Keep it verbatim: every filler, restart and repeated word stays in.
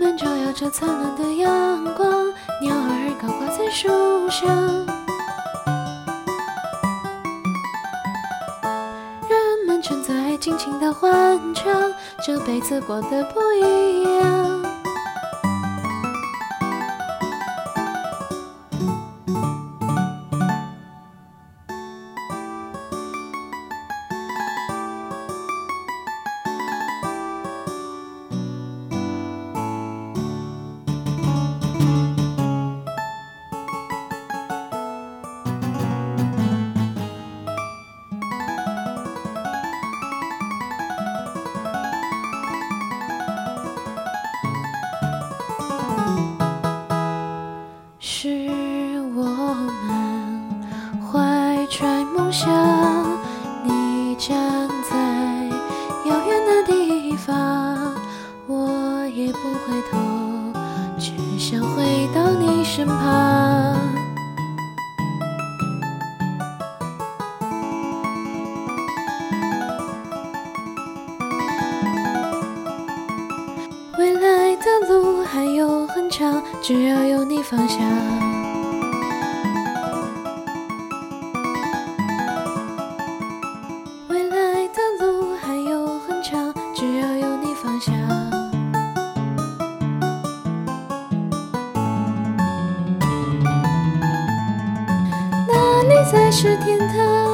们照耀着灿烂的阳光，鸟儿高挂在树上。人们正在尽情地欢唱，这辈子过得不一样。是我们怀揣梦想，你站在遥远的地方，我也不回头，只想回到你身旁。未来的路还有很长，只要有你方向。未来的路还有很长，只要有你方向。哪里才是天堂？